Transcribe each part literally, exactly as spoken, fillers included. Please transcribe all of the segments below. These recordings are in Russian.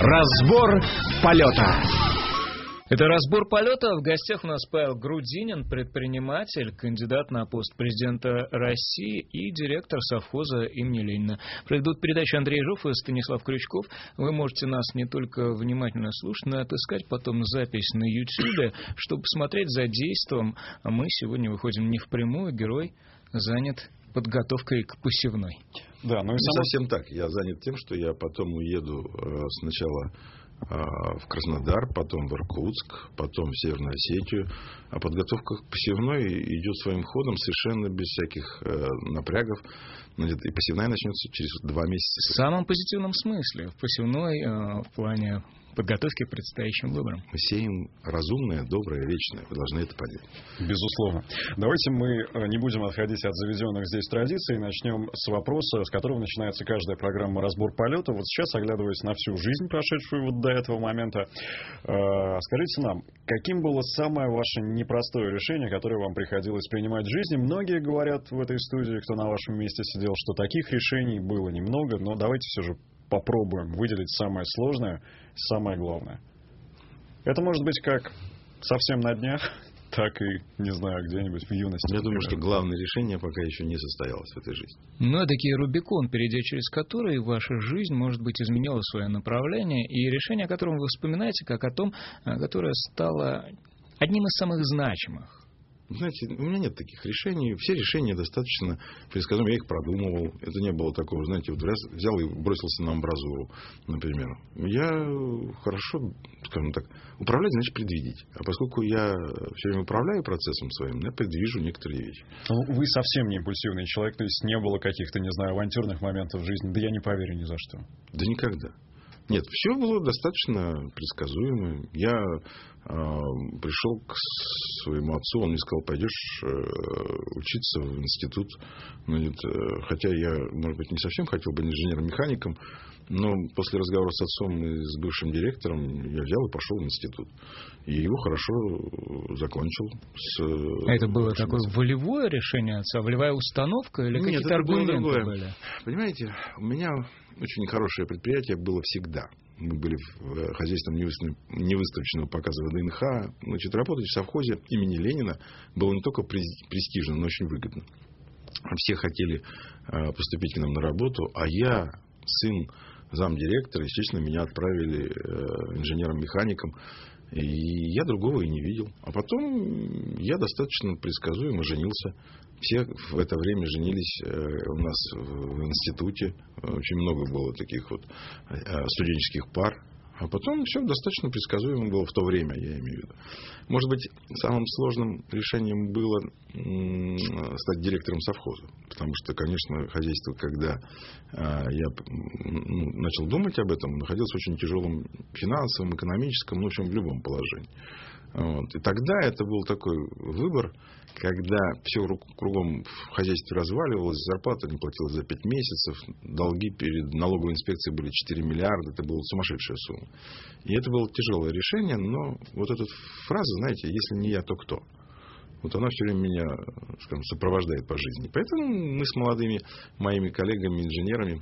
Разбор полета. Это «Разбор полета». В гостях у нас Павел Грудинин, предприниматель, кандидат на пост президента России и директор совхоза имени Ленина. Проведут передачу Андрей Жуф и Станислав Крючков. Вы можете нас не только внимательно слушать, но и отыскать потом запись на YouTube, чтобы посмотреть за действием. А мы сегодня выходим не впрямую, герой занят подготовкой к посевной. Да, ну и не само... совсем так. Я занят тем, что я потом уеду э, сначала в Краснодар, потом в Иркутск, потом в Северную Осетию. А подготовка к посевной идет своим ходом, совершенно без всяких э, напрягов. И посевная начнется через два месяца. В самом позитивном смысле. В посевной э, в плане подготовки к предстоящим выборам. Мы сеем разумное, доброе, вечное. Вы должны это понять. Безусловно. Давайте мы не будем отходить от заведенных здесь традиций и начнем с вопроса, с которого начинается каждая программа «Разбор полета». Вот сейчас, оглядываясь на всю жизнь, прошедшую вот до этого момента, э, скажите нам, каким было самое ваше непростое решение, которое вам приходилось принимать в жизни? Многие говорят в этой студии, кто на вашем месте сидел, что таких решений было немного, но давайте все же попробуем выделить самое сложное, самое главное. Это может быть как совсем на днях, так и, не знаю, где-нибудь в юности. Я думаю, что главное решение пока еще не состоялось в этой жизни. Ну, эдакий Рубикон, перейдя через который ваша жизнь, может быть, изменила свое направление, и решение, о котором вы вспоминаете, как о том, которое стало одним из самых значимых. Знаете, у меня нет таких решений. Все решения достаточно предсказуемы. Я их продумывал. Это не было такого, знаете, вот раз взял и бросился на амбразуру, например. Я хорошо, скажем так, управлять значит предвидеть. А поскольку я все время управляю процессом своим, я предвижу некоторые вещи. Ну, вы совсем не импульсивный человек, то есть не было каких-то, не знаю, авантюрных моментов в жизни. Да я не поверю ни за что. Да никогда. Нет, все было достаточно предсказуемо. Я э, пришел к своему отцу, он мне сказал, пойдешь э, учиться в институт. Ну, нет, э, хотя я, может быть, не совсем хотел быть инженером-механиком, но после разговора с отцом и с бывшим директором я взял и пошел в институт. И его хорошо закончил. С, а это было такое отцом. Волевое решение отца? Волевая установка или Нет, какие-то аргументы были? Понимаете, у меня очень хорошее предприятие было всегда. Мы были в хозяйственном невыставочного показа ВДНХ. Значит, работать в совхозе имени Ленина было не только престижно, но очень выгодно. Все хотели поступить к нам на работу, а я, сын замдиректора, естественно, меня отправили инженером-механиком. И я другого и не видел. А потом я достаточно предсказуемо женился. Все в это время женились у нас в институте. Очень много было таких вот студенческих пар. А потом все достаточно предсказуемо было в то время, я имею в виду. Может быть, самым сложным решением было стать директором совхоза. Потому что, конечно, хозяйство, когда я начал думать об этом, находилось в очень тяжелом финансовом, экономическом, ну, в общем, в любом положении. Вот. И тогда это был такой выбор, когда все кругом в хозяйстве разваливалось, зарплата не платилась за пять месяцев, долги перед налоговой инспекцией были четыре миллиарда, это была сумасшедшая сумма. И это было тяжелое решение, но вот эта фраза, знаете, если не я, то кто? Вот она все время меня, скажем, сопровождает по жизни. Поэтому мы с молодыми моими коллегами-инженерами,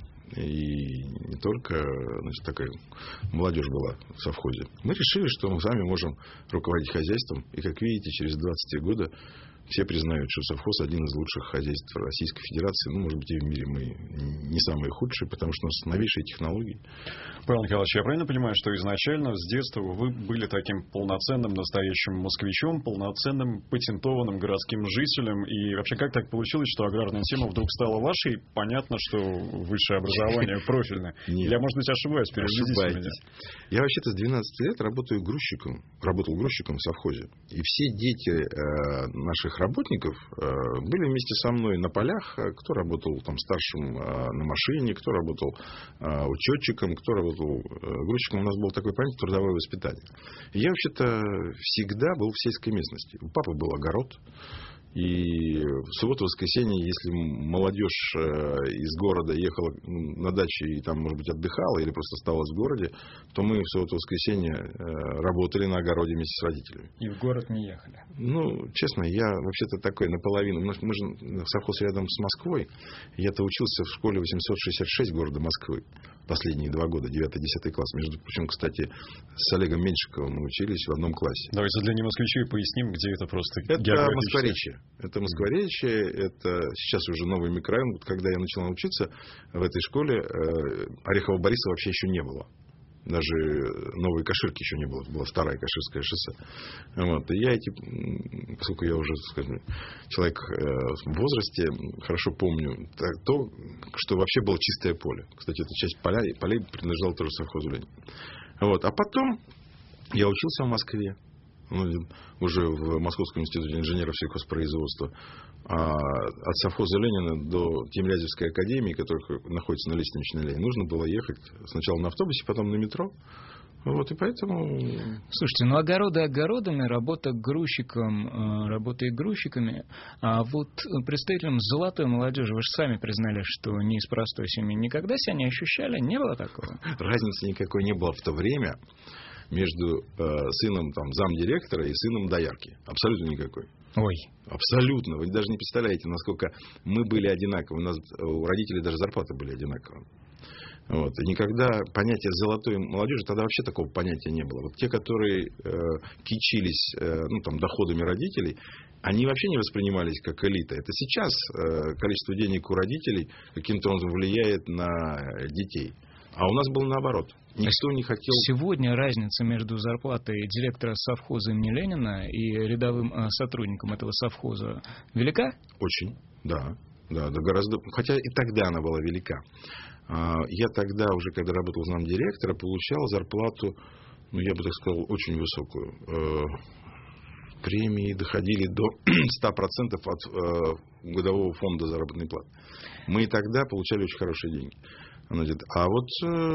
и не только, значит, такая молодежь была в совхозе, мы решили, что мы сами можем руководить хозяйством. И, как видите, через двадцать года все признают, что совхоз один из лучших хозяйств Российской Федерации. Ну, может быть, и в мире мы не самые худшие, потому что у нас новейшие технологии. Павел Николаевич, я правильно понимаю, что изначально с детства вы были таким полноценным настоящим москвичом, полноценным патентованным городским жителем? И вообще, как так получилось, что аграрная тема вдруг стала вашей? Понятно, что высшее образование профильное. Я, может быть, ошибаюсь, переубедите меня. Я вообще-то с двенадцати лет работаю грузчиком, работал грузчиком в совхозе. И все дети э, наших работников э, были вместе со мной на полях. Кто работал там старшим э, на машине, кто работал э, учетчиком, кто работал э, грузчиком. У нас было такое понятие трудовое воспитание. И я вообще-то всегда был в сельской местности. У папы был огород. И в субботу-воскресенье, если молодежь из города ехала на дачу и там, может быть, отдыхала или просто осталась в городе, то мы в субботу-воскресенье работали на огороде вместе с родителями. И в город не ехали? Ну, честно, я вообще-то такой наполовину. Мы же совхоз рядом с Москвой. Я-то учился в школе восемьсот шестьдесят шесть города Москвы. Последние два года, девятый-десятый класс. Между прочим, кстати, с Олегом Меньшиковым мы учились в одном классе. Давайте для немосквичей поясним, где это просто это географически. Москворечье. Это Москворечье, это сейчас уже новый микрорайон. Вот когда я начал учиться в этой школе, Орехово-Борисова вообще еще не было. Даже Новой Каширки еще не было. Была старая Каширское шоссе. Вот. И я эти, поскольку я уже, скажем, человек в возрасте, хорошо помню то, что вообще было чистое поле. Кстати, эта часть поля, полей принадлежала тоже совхозу Ленина. Вот. А потом я учился в Москве. Уже в Московском институте инженеров сельхозпроизводства. А от совхоза Ленина до Тимирязевской академии, которая находится на Лестничной аллее, нужно было ехать сначала на автобусе, потом на метро. Вот, и поэтому... Слушайте, ну огороды огородами, работа грузчиком, работа и грузчиками. А вот представителям золотой молодежи, вы же сами признали, что не из простой семьи. Никогда себя не ощущали? Не было такого? Разницы никакой не было в то время между э, сыном там, замдиректора и сыном доярки. Абсолютно никакой. Ой. Абсолютно. Вы даже не представляете, насколько мы были одинаковы. У нас, у родителей даже зарплаты были одинаковые. Вот. И никогда понятие золотой молодежи, тогда вообще такого понятия не было. Вот те, которые э, кичились э, ну, там, доходами родителей, они вообще не воспринимались как элита. Это сейчас э, количество денег у родителей каким-то образом влияет на детей. А у нас было наоборот. Никто не хотел... Сегодня разница между зарплатой директора совхоза имени Ленина и рядовым сотрудником этого совхоза велика? Очень, да. да, да гораздо... Хотя и тогда она была велика. Я тогда, уже когда работал замдиректора, получал зарплату, ну, я бы так сказал, очень высокую. Премии доходили до ста процентов от годового фонда заработной платы. Мы и тогда получали очень хорошие деньги. А вот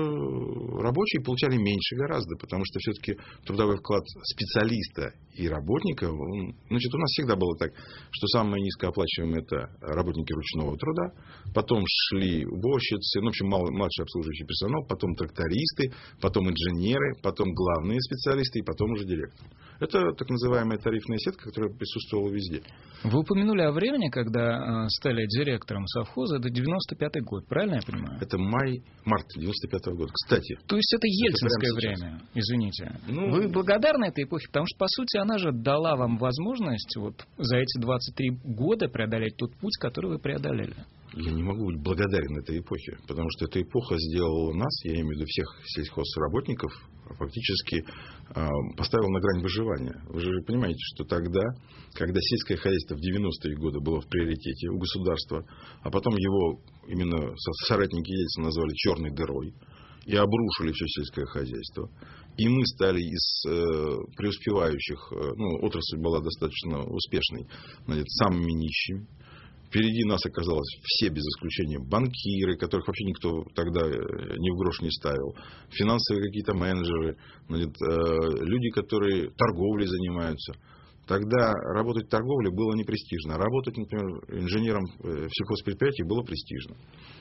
э, рабочие получали меньше гораздо, потому что все-таки трудовой вклад специалиста и работника, он, значит, у нас всегда было так, что самые низкооплачиваемые это работники ручного труда, потом шли уборщицы, ну, в общем, младший обслуживающий персонал, потом трактористы, потом инженеры, потом главные специалисты и потом уже директор. Это так называемая тарифная сетка, которая присутствовала везде. Вы упомянули о времени, когда э, стали директором совхоза, это девяносто пятый год, правильно я понимаю? Это май-март девяносто пятого года. Кстати. То есть это ельцинское время, извините. Ну, вы благодарны этой эпохе, потому что, по сути, она же дала вам возможность вот за эти двадцать три года преодолеть тот путь, который вы преодолели. Я не могу быть благодарен этой эпохе, потому что эта эпоха сделала нас, я имею в виду всех сельхозработников, фактически э, поставила на грань выживания. Вы же понимаете, что тогда, когда сельское хозяйство в девяностые годы было в приоритете у государства, а потом его именно соратники Ельцина назвали черной дырой и обрушили все сельское хозяйство, и мы стали из э, преуспевающих, э, ну, отрасль была достаточно успешной, значит, самыми нищими. Впереди нас оказалось все, без исключения, банкиры, которых вообще никто тогда ни в грош не ставил, финансовые какие-то менеджеры, значит, люди, которые торговлей занимаются. Тогда работать в торговле было не престижно. А работать, например, инженером в сельхозпредприятии было престижно.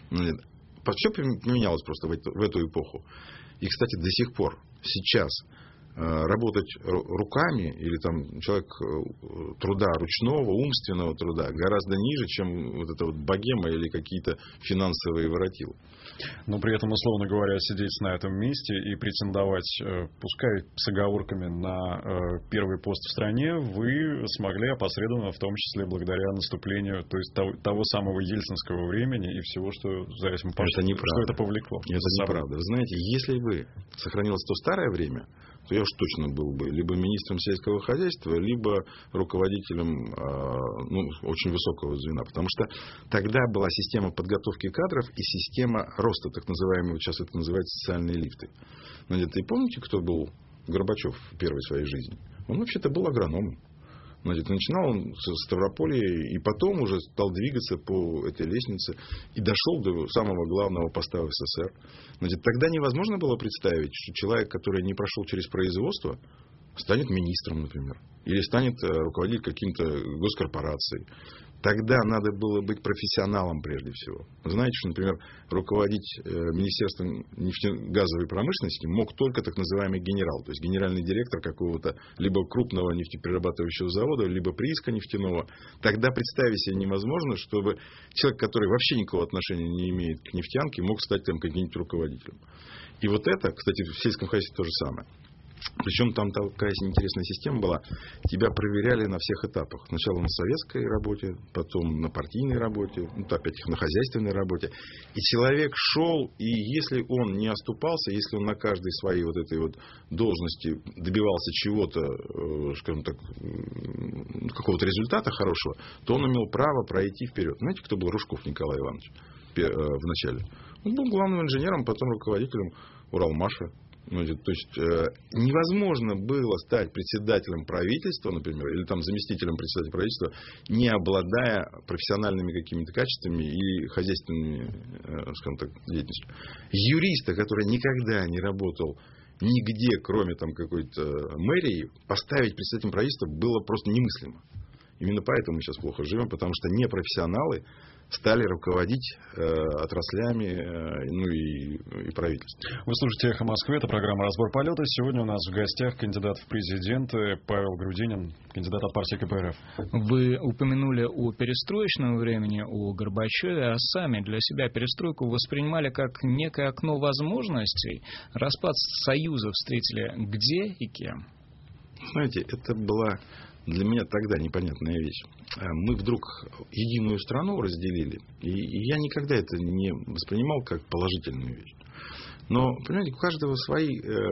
Все поменялось просто в эту, в эту эпоху. И, кстати, до сих пор, сейчас, работать руками или там человек труда ручного, умственного труда гораздо ниже, чем вот эта вот богема или какие-то финансовые воротилы. Но при этом, условно говоря, сидеть на этом месте и претендовать, пускай с оговорками, на первый пост в стране, вы смогли опосредованно, в том числе благодаря наступлению, то есть того, того самого ельцинского времени и всего, что за этим пошло, это неправда. Что это повлекло. Это неправда. Вы знаете, если бы сохранилось то старое время, то я уж точно был бы либо министром сельского хозяйства, либо руководителем ну, очень высокого звена. Потому что тогда была система подготовки кадров и система роста, так называемого, сейчас это называется социальные лифты. Значит, и помните, кто был Горбачев в первой своей жизни? Он вообще-то был агрономом. Значит, начинал он с Ставрополья и потом уже стал двигаться по этой лестнице и дошел до самого главного поста в СССР. Значит, тогда невозможно было представить, что человек, который не прошел через производство, станет министром, например, или станет руководить каким-то госкорпорацией. Тогда надо было быть профессионалом прежде всего. Вы знаете, что, например, руководить Министерством нефтегазовой промышленности мог только так называемый генерал, то есть генеральный директор какого-то либо крупного нефтеперерабатывающего завода, либо прииска нефтяного. Тогда представить себе невозможно, чтобы человек, который вообще никакого отношения не имеет к нефтянке, мог стать там каким-нибудь руководителем. И вот это, кстати, в сельском хозяйстве то же самое. Причем там такая интересная система была. Тебя проверяли на всех этапах. Сначала на советской работе, потом на партийной работе, ну, опять на хозяйственной работе. И человек шел, и если он не оступался, если он на каждой своей вот этой вот должности добивался чего-то, скажем так, какого-то результата хорошего, то он имел право пройти вперед. Знаете, кто был Ружков Николай Иванович в начале? Он был главным инженером, потом руководителем Уралмаша. Ну, то есть э, невозможно было стать председателем правительства, например, или там заместителем председателя правительства, не обладая профессиональными какими-то качествами и хозяйственными, э, скажем так, деятельностью. Юриста, который никогда не работал нигде, кроме там какой-то мэрии, поставить председателем правительства было просто немыслимо. Именно поэтому мы сейчас плохо живем, потому что непрофессионалы стали руководить э, отраслями, э, ну и, и правительством. Вы слушаете «Эхо Москвы», это программа «Разбор полета». Сегодня у нас в гостях кандидат в президенты Павел Грудинин, кандидат от партии ка пэ эр эф. Вы упомянули о перестроечном времени, о Горбачеве, а сами для себя перестройку воспринимали как некое окно возможностей. Распад Союза встретили где и кем? Знаете, это была для меня тогда непонятная вещь. Мы вдруг единую страну разделили, и я никогда это не воспринимал как положительную вещь. Но, понимаете, у каждого свои...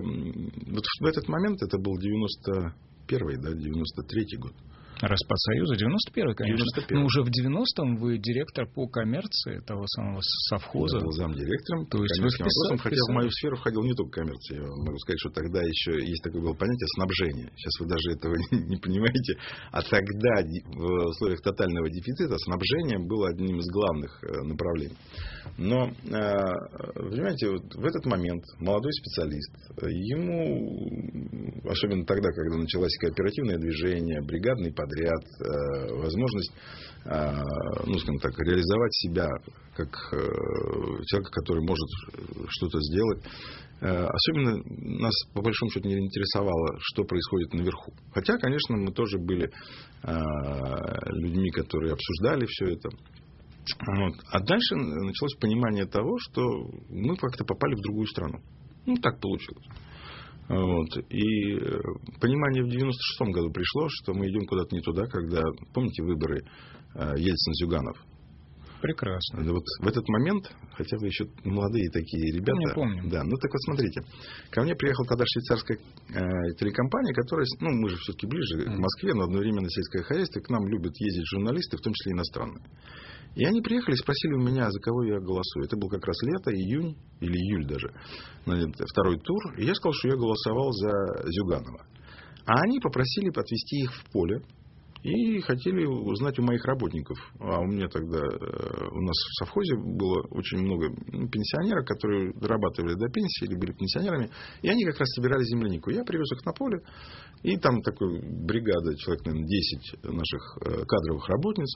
Вот в этот момент, это был девяносто первый, да, девяносто третий год. Распад Союза, девяносто первый, конечно. девяносто первый. Но уже в девяностом вы директор по коммерции того самого совхоза. Я был замдиректором. То есть вы вписали, хотя в мою сферу входил не только коммерция. Я могу сказать, что тогда еще есть такое было понятие снабжения. Сейчас вы даже этого не понимаете. А тогда в условиях тотального дефицита снабжение было одним из главных направлений. Но, понимаете, вот в этот момент молодой специалист, ему, особенно тогда, когда началось кооперативное движение, бригадный подряд, возможность, ну, скажем так, реализовать себя как человека, который может что-то сделать. Особенно нас, по большому счету, не интересовало, что происходит наверху. Хотя, конечно, мы тоже были людьми, которые обсуждали все это. Вот. А дальше началось понимание того, что мы как-то попали в другую страну. Ну, так получилось. Вот. И понимание в девяносто шестом году пришло, что мы идем куда-то не туда, когда, помните, выборы Ельцин-Зюганов? Прекрасно. Вот в этот момент, хотя вы еще молодые такие ребята. Я помню. Да, ну так вот смотрите. Ко мне приехала тогда швейцарская э, телекомпания, которая, ну мы же все-таки ближе mm. к Москве, но одновременно сельское хозяйство, к нам любят ездить журналисты, в том числе иностранные. И они приехали, спросили у меня, за кого я голосую. Это был как раз лето, июнь или июль даже, второй тур. И я сказал, что я голосовал за Зюганова. А они попросили отвезти их в поле. И хотели узнать у моих работников. А у меня тогда, у нас в совхозе было очень много пенсионеров, которые дорабатывали до пенсии или были пенсионерами. И они как раз собирали землянику. Я привез их на поле. И там такая бригада, человек, наверное, десять наших кадровых работниц.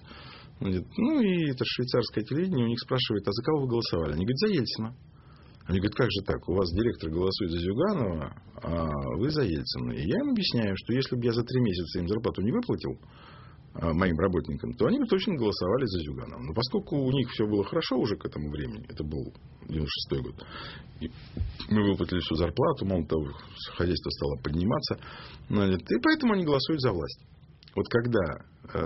Ну и это швейцарское телевидение у них спрашивает, а за кого вы голосовали? Они говорят, за Ельцина. Они говорят, как же так? У вас директор голосует за Зюганова, а вы за Ельцина. И я им объясняю, что если бы я за три месяца им зарплату не выплатил, моим работникам, то они бы точно голосовали за Зюганова. Но поскольку у них все было хорошо уже к этому времени, это был девяносто шестой год, и мы выплатили всю зарплату, мало того, хозяйство стало подниматься, и поэтому они голосуют за власть. Вот когда э,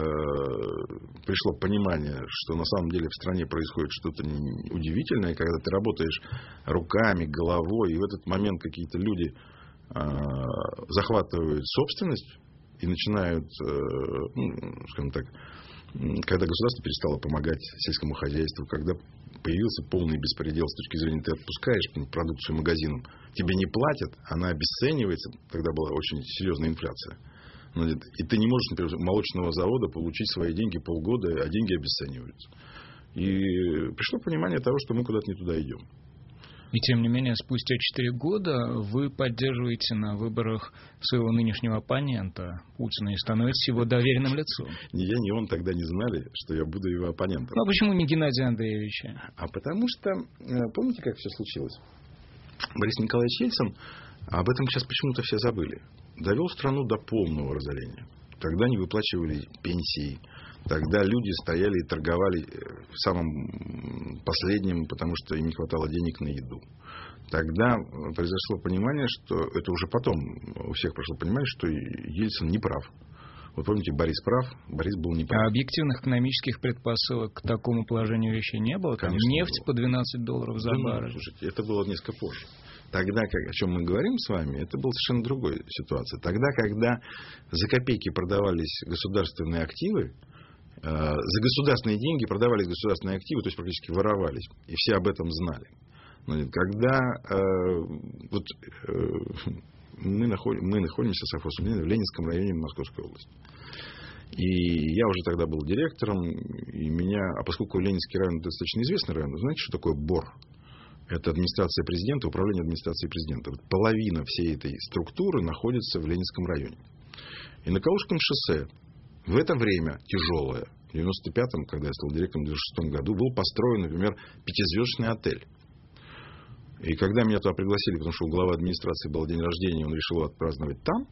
пришло понимание, что на самом деле в стране происходит что-то удивительное, когда ты работаешь руками, головой, и в этот момент какие-то люди э, захватывают собственность и начинают, э, ну, скажем так, когда государство перестало помогать сельскому хозяйству, когда появился полный беспредел с точки зрения, ты отпускаешь продукцию магазинам, тебе не платят, она обесценивается, тогда была очень серьезная инфляция. И ты не можешь, например, молочного завода получить свои деньги полгода, а деньги обесцениваются. И пришло понимание того, что мы куда-то не туда идем. И тем не менее, спустя четыре года вы поддерживаете на выборах своего нынешнего оппонента Путина и становитесь его доверенным лицом. Ни я, ни он тогда не знали, что я буду его оппонентом. Ну, а почему не Геннадия Андреевича? А потому что, помните, как все случилось? Борис Николаевич Ельцин, об этом сейчас почему-то все забыли, довел страну до полного разорения. Тогда не выплачивали пенсии. Тогда люди стояли и торговали в самом последнем, потому что им не хватало денег на еду. Тогда произошло понимание, что это уже потом у всех прошло понимание, что Ельцин не прав. Вы помните, Борис прав, Борис был не прав. А объективных экономических предпосылок к такому положению вещей не было? Там Конечно, нефть было. по двенадцать долларов за да, баррель. Ну, слушайте, это было несколько позже. Тогда, как, о чем мы говорим с вами, это была совершенно другая ситуация. Тогда, когда за копейки продавались государственные активы, э, за государственные деньги продавались государственные активы, то есть практически воровались. И все об этом знали. Когда э, вот, э, мы, наход, мы находимся с совхозом в Ленинском районе Московской области. И я уже тогда был директором, и меня, а поскольку Ленинский район достаточно известный район, знаете, что такое БОР? Это администрация президента, управление администрацией президента. Вот половина всей этой структуры находится в Ленинском районе. И на Калужском шоссе в это время тяжелое, в девяносто пятом, когда я стал директором в девяносто шестом году, был построен, например, пятизвездочный отель. И когда меня туда пригласили, потому что у главы администрации был день рождения, он решил отпраздновать там.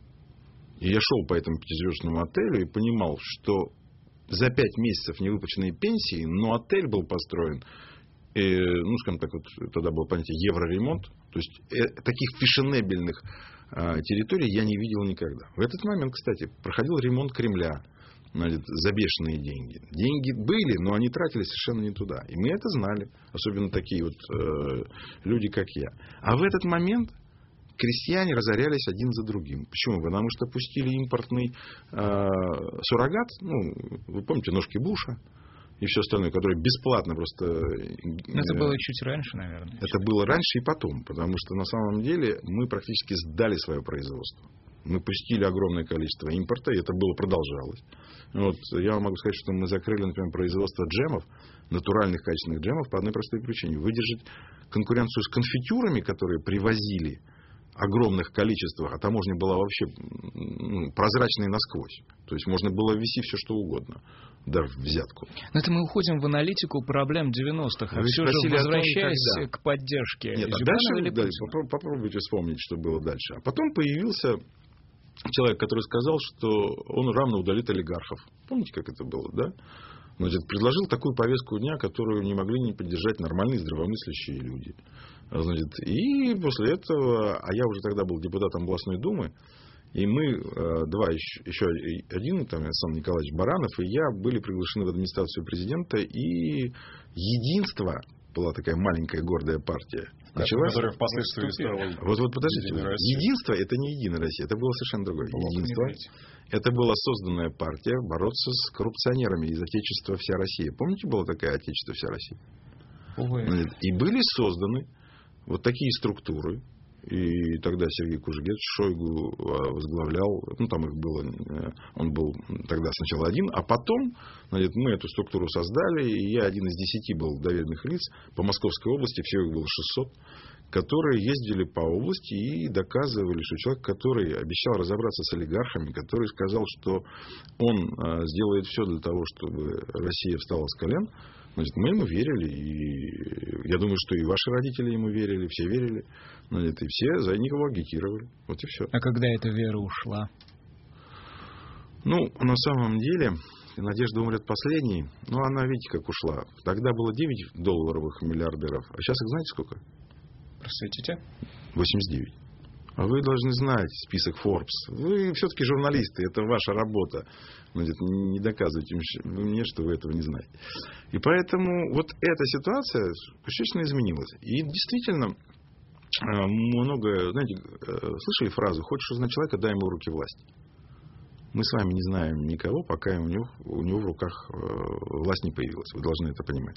И я шел по этому пятизвездочному отелю и понимал, что за пять месяцев невыплаченные пенсии, но отель был построен, и, ну, скажем так, вот тогда было понятие евроремонт. То есть э, таких фешенебельных э, территорий я не видел никогда. В этот момент, кстати, проходил ремонт Кремля, значит, за бешеные деньги. Деньги были, но они тратились совершенно не туда. И мы это знали. Особенно такие вот э, люди, как я. А в этот момент крестьяне разорялись один за другим. Почему? Потому что пустили импортный э, суррогат. Ну, вы помните, ножки Буша и все остальное, которое бесплатно просто... Но это было чуть раньше, наверное. Это было раньше и потом. Потому что на самом деле мы практически сдали свое производство. Мы пустили огромное количество импорта, и это было продолжалось. Вот, я вам могу сказать, что мы закрыли, например, производство джемов, натуральных качественных джемов, по одной простой причине. Выдержать конкуренцию с конфитюрами, которые привозили огромных количествах, а таможня была вообще ну, прозрачной насквозь. То есть можно было ввести все, что угодно, даже взятку. Но это мы уходим в аналитику проблем девяностых, а все же возвращаясь к поддержке. Нет, а дальше, да, попро- попробуйте вспомнить, что было дальше. А потом появился человек, который сказал, что он равно удалит олигархов. Помните, как это было, да? Значит, предложил такую повестку дня, которую не могли не поддержать нормальные здравомыслящие люди. Значит, и после этого, а я уже тогда был депутатом областной думы, и мы, два, еще, еще один, там, Александр Николаевич Баранов и я, были приглашены в администрацию президента, и единство, была такая маленькая гордая партия, началась, которая впоследствии стала... Вот, вот подождите, единство это не Единая Россия, это было совершенно другое. Единство это была созданная партия бороться с коррупционерами из Отечества «Вся Россия». Помните, была такая Отечество «Вся Россия»? Увы. И были созданы вот такие структуры. И тогда Сергей Кужугетович Шойгу возглавлял, ну там их было, он был тогда сначала один, а потом, значит, мы эту структуру создали, и я один из десяти был доверенных лиц по Московской области, всего их было шестьсот, которые ездили по области и доказывали, что человек, который обещал разобраться с олигархами, который сказал, что он сделает все для того, чтобы Россия встала с колен, значит, мы ему верили, и я думаю, что и ваши родители ему верили, все верили, значит, и все за него агитировали. Вот и все. А когда эта вера ушла? Ну, на самом деле, надежда умрет последней, но она, видите, как ушла. Тогда было девять долларовых миллиардеров, а сейчас их знаете сколько? Просветите. восемьдесят девять. А вы должны знать список Forbes. Вы все-таки журналисты, это ваша работа. Значит, не доказывайте мне, что вы этого не знаете. И поэтому вот эта ситуация существенно изменилась. И действительно, много, знаете, слышали фразу: хочешь узнать человека, дай ему в руки власть. Мы с вами не знаем никого, пока у него, у него в руках власть не появилась. Вы должны это понимать.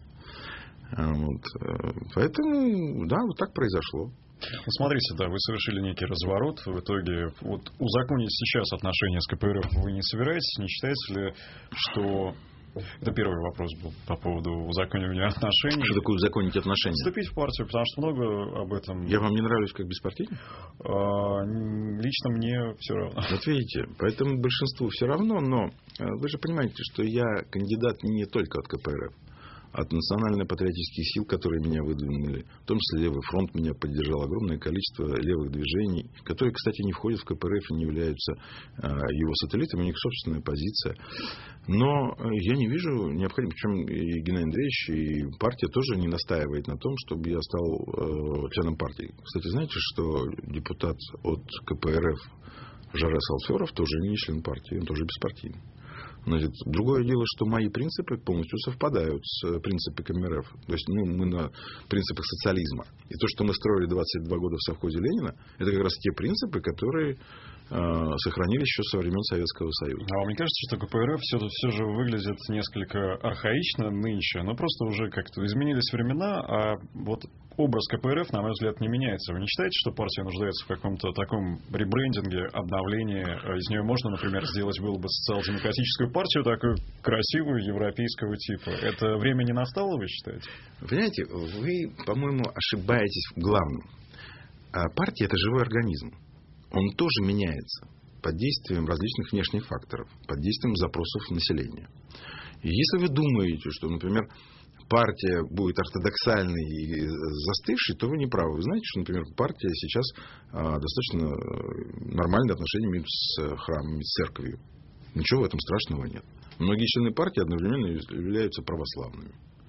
Вот. Поэтому, да, вот так произошло. Ну, смотрите, да, вы совершили некий разворот. В итоге, вот узаконить сейчас отношения с ка пэ эр эф вы не собираетесь? Не считаете ли, что Это первый вопрос был по поводу узаконивания отношений. Что такое узаконить отношения? Вступить в партию, потому что много об этом... Я вам не нравлюсь как беспартийник? А, лично мне все равно. Вот видите, поэтому большинству все равно, но вы же понимаете, что я кандидат не только от ка пэ эр эф. От национально-патриотических сил, которые меня выдвинули. В том числе Левый фронт меня поддержал. Огромное количество левых движений, которые, кстати, не входят в ка пэ эр эф и не являются э, его сателлитами. У них собственная позиция. Но я не вижу необходимости. Причем и Геннадий Андреевич, и партия тоже не настаивает на том, чтобы я стал э, членом партии. Кстати, знаете, что депутат от ка пэ эр эф Жарес Алферов тоже не член партии. Он тоже беспартийный. Значит, другое дело, что мои принципы полностью совпадают с принципами эр эф. То есть ну, мы на принципах социализма. И то, что мы строили двадцать два года в совхозе Ленина, это как раз те принципы, которые э, сохранились еще со времен Советского Союза. А вам не кажется, что ка пэ эр эф все, все же выглядит несколько архаично нынче? Но просто уже как-то изменились времена, а вот образ ка пэ эр эф, на мой взгляд, не меняется. Вы не считаете, что партия нуждается в каком-то таком ребрендинге, обновлении? Из нее можно, например, сделать было бы социал-демократическую партию, такую красивую, европейского типа. Это время не настало, вы считаете? Понимаете, вы, по-моему, ошибаетесь в главном. А партия – это живой организм. Он тоже меняется под действием различных внешних факторов, под действием запросов населения. И если вы думаете, что, например, партия будет ортодоксальной и застывшей, то вы не правы. Вы знаете, что, например, партия сейчас а, достаточно нормальные отношения имеет с храмами, с церковью. Ничего в этом страшного нет. Многие члены партии одновременно являются православными.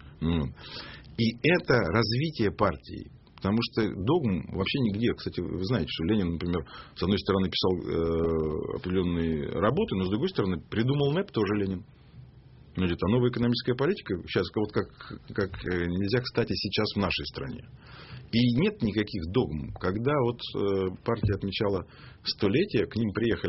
И это развитие партии. Потому что догм вообще нигде. Кстати, вы знаете, что Ленин, например, с одной стороны писал э, определенные работы, но с другой стороны придумал НЭП тоже Ленин. Значит, а новая экономическая политика сейчас вот как, как нельзя кстати сейчас в нашей стране. И нет никаких догм. Когда вот э, партия отмечала столетие, к ним приехали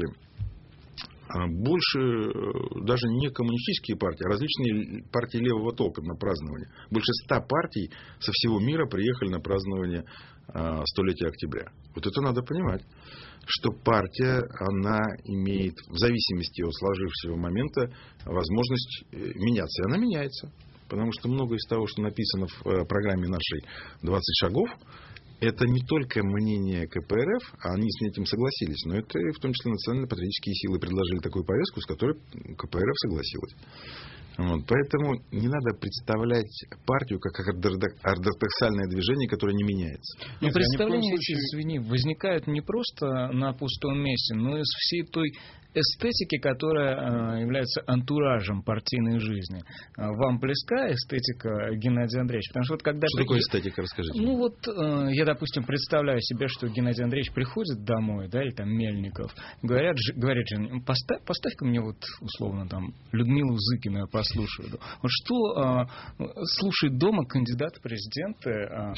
больше э, даже не коммунистические партии, а различные партии левого толка на празднование. Больше ста партий со всего мира приехали на празднование э, столетия октября. Вот это надо понимать, что партия, она имеет в зависимости от сложившегося момента возможность меняться. И она меняется. Потому что многое из того, что написано в программе нашей «двадцать шагов», это не только мнение ка пэ эр эф, а они с этим согласились, но это в том числе национально-патриотические силы предложили такую повестку, с которой ка пэ эр эф согласилась. Вот, поэтому не надо представлять партию как ортодоксальное движение, которое не меняется. Но представления эти, извини, возникают не просто на пустом месте, но и из всей той эстетики, которая э, является антуражем партийной жизни. Вам близка эстетика Геннадия Андреевича? Потому что вот когда что такое эстетика, расскажите? Ну вот э, я, допустим, представляю себе, что Геннадий Андреевич приходит домой, да, или там Мельников, говорят, ж, говорят же, поставь, поставь-ка мне вот условно там Людмилу Зыкину, я послушаю. Вот что э, слушает дома кандидат в президенты, э,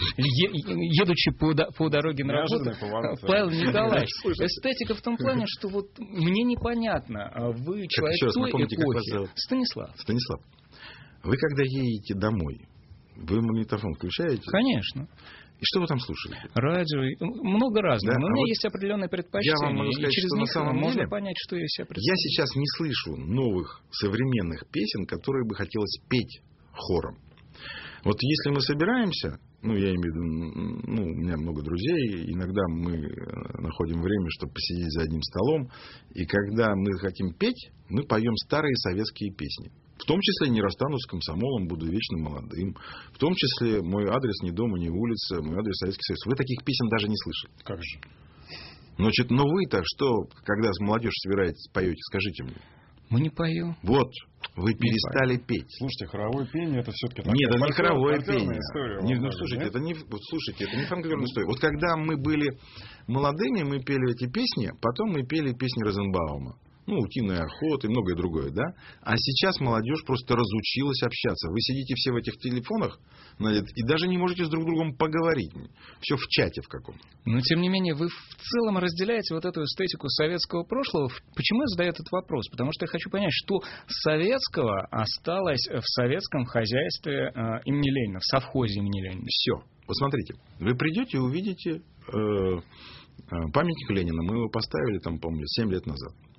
е, едучи по, по дороге на работу, Павел Николаевич. Эстетика в том плане, что вот мне не понятно, вы человек раз, той напомните, эпохи. Станислав. Станислав, вы когда едете домой, вы магнитофон включаете? Конечно. И что вы там слушаете? Радио, много разного. Да? Но а у меня вот есть определенные предпочтения. Я вам могу сказать, и через что них на самом можно деле понять, что я себя представляю. Я сейчас не слышу новых современных песен, которые бы хотелось петь хором. Вот если мы собираемся, ну, я имею в виду, ну, у меня много друзей, иногда мы находим время, чтобы посидеть за одним столом, и когда мы хотим петь, мы поем старые советские песни. В том числе «Не расстанусь с комсомолом, буду вечно молодым». В том числе «Мой адрес не дома, не улица», «Мой адрес Советский Союз». Вы таких песен даже не слышали. Как же? Значит, но вы-то что, когда молодежь собираетесь, поете, скажите мне? Мы не поем. Вот, вы перестали не петь. Слушайте, хоровое пение это все-таки... Нет, это не хоровое пение. История, не, ну, слушайте, это не, вот, слушайте, это не фольклорная история. Вот когда мы были молодыми, мы пели эти песни, потом мы пели песни Розенбаума. Ну, «Утиная охота» и многое другое, да? А сейчас молодежь просто разучилась общаться. Вы сидите все в этих телефонах, и даже не можете с друг другом поговорить. Все в чате в каком-то. Но, тем не менее, вы в целом разделяете вот эту эстетику советского прошлого. Почему я задаю этот вопрос? Потому что я хочу понять, что советского осталось в советском хозяйстве э, имени Ленина, в совхозе имени Ленина. Все. Вот смотрите, вы придете и увидите э, памятник Ленина. Мы его поставили, там, помню, семь лет назад.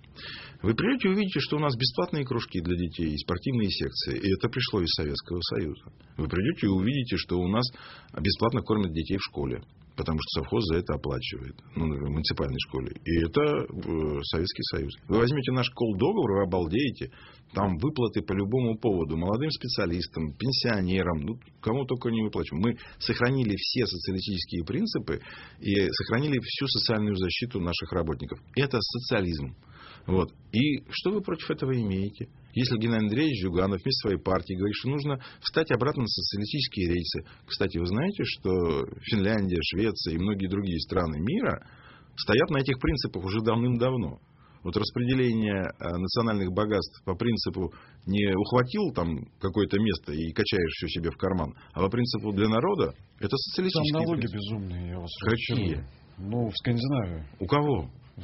Вы придете и увидите, что у нас бесплатные кружки для детей и спортивные секции. И это пришло из Советского Союза. Вы придете и увидите, что у нас бесплатно кормят детей в школе. Потому что совхоз за это оплачивает. Ну, в муниципальной школе. И это э, Советский Союз. Вы возьмете наш колл-договор, вы обалдеете. Там выплаты по любому поводу. Молодым специалистам, пенсионерам. Ну, кому только не выплачиваем. Мы сохранили все социалистические принципы и сохранили всю социальную защиту наших работников. Это социализм. Вот. И что вы против этого имеете? Если Геннадий Андреевич Зюганов вместе своей партии говорит, что нужно встать обратно на социалистические рельсы. Кстати, вы знаете, что Финляндия, Швеция и многие другие страны мира стоят на этих принципах уже давным-давно. Вот распределение национальных богатств по принципу не ухватил там какое-то место и качаешь все себе в карман, а по принципу для народа, это социалистический Там налоги принцип. безумные, я вас Какие? разочарую. Ну, в Скандинавии. У кого?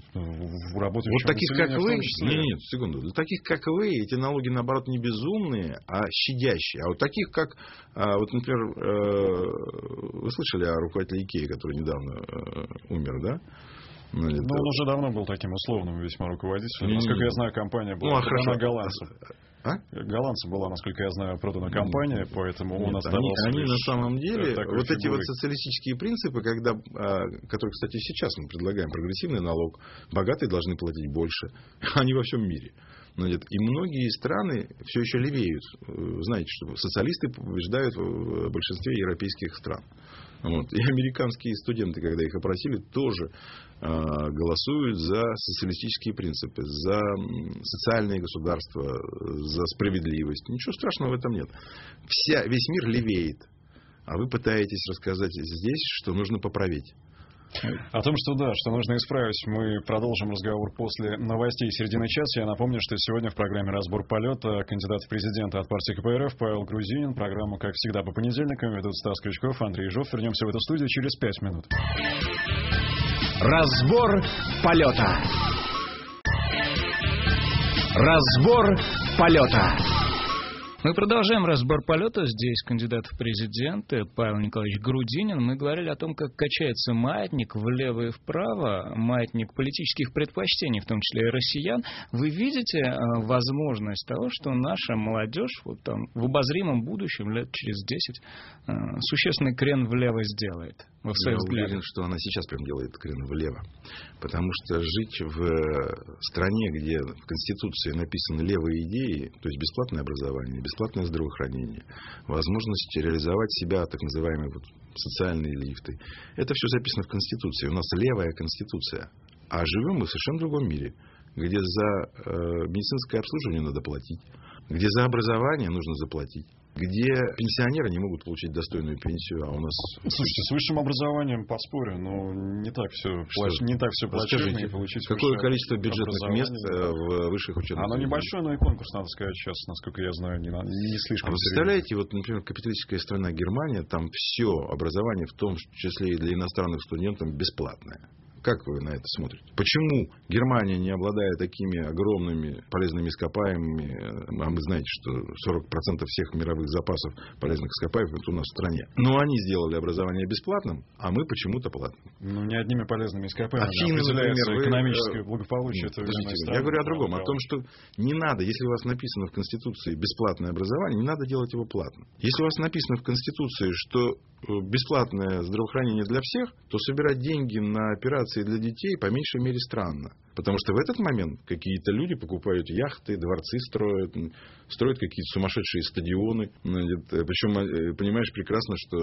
В работе Вот таких, как вы, нет, нет, секунду, для таких, как вы, эти налоги, наоборот, не безумные, а щадящие. А вот таких, как, вот, например, вы слышали о руководителе Икеи, который недавно умер, да? Ну, это... он уже давно был таким условным весьма руководителем. Не, насколько не, я знаю, компания была ну, а продана голландцам. А? Голландцам была, насколько я знаю, продана компания, поэтому Нет, он оставался. Они, они на самом деле, вот фигурой. эти вот социалистические принципы, когда, которые, кстати, сейчас мы предлагаем, прогрессивный налог, богатые должны платить больше, они во всем мире. И многие страны все еще левеют. Знаете, что социалисты побеждают в большинстве европейских стран. Вот. И американские студенты, когда их опросили, тоже э, голосуют за социалистические принципы, за социальное государство, за справедливость. Ничего страшного в этом нет. Вся, весь мир левеет. А вы пытаетесь рассказать здесь, что нужно поправить. О том, что да, что нужно исправить, мы продолжим разговор после новостей середины часа. Я напомню, что сегодня в программе «Разбор полета» кандидат в президенты от партии ка пэ эр эф Павел Грудинин. Программу, как всегда, по понедельникам ведут Стас Крючков, Андрей Ежов. Вернемся в эту студию через пять минут. Разбор полета. Разбор полета. Мы продолжаем разбор полета. Здесь кандидат в президенты Павел Николаевич Грудинин. Мы говорили о том, как качается маятник влево и вправо, маятник политических предпочтений, в том числе и россиян. Вы видите э, возможность того, что наша молодежь вот там, в обозримом будущем, лет через десять, э, существенный крен влево сделает? Во Я уверен, что она сейчас прям делает крен влево. Потому что жить в стране, где в Конституции написаны левые идеи, то есть бесплатное образование, бесплатное здравоохранение, возможность реализовать себя, так называемые вот социальные лифты, это все записано в Конституции. У нас левая Конституция. А живем мы в совершенно другом мире, где за э, медицинское обслуживание надо платить, где за образование нужно заплатить, где пенсионеры не могут получить достойную пенсию, а у нас... Слушайте, с высшим образованием поспорю, но не так все, плач... не так все плачевно, и получить какое количество бюджетных мест в высших учебных Оно небольшое, но и конкурс, надо сказать, сейчас, насколько я знаю, не, не слишком... А вы представляете, вот, например, капиталистическая страна Германия, там все образование, в том числе и для иностранных студентов, бесплатное. Как вы на это смотрите? Почему Германия, не обладая такими огромными полезными ископаемыми, а мы знаете, что сорок процентов всех мировых запасов полезных ископаемых это у нас в стране, но они сделали образование бесплатным, а мы почему-то платным. Ну, не одними полезными ископаемыми Афины, определяется например, экономическое вы... благополучие Нет, подождите, я говорю о другом, о том, что не надо, если у вас написано в Конституции бесплатное образование, не надо делать его платным. Если у вас написано в Конституции, что бесплатное здравоохранение для всех, то собирать деньги на операции для детей по меньшей мере странно. Потому что в этот момент какие-то люди покупают яхты, дворцы строят, строят какие-то сумасшедшие стадионы. Причем, понимаешь прекрасно, что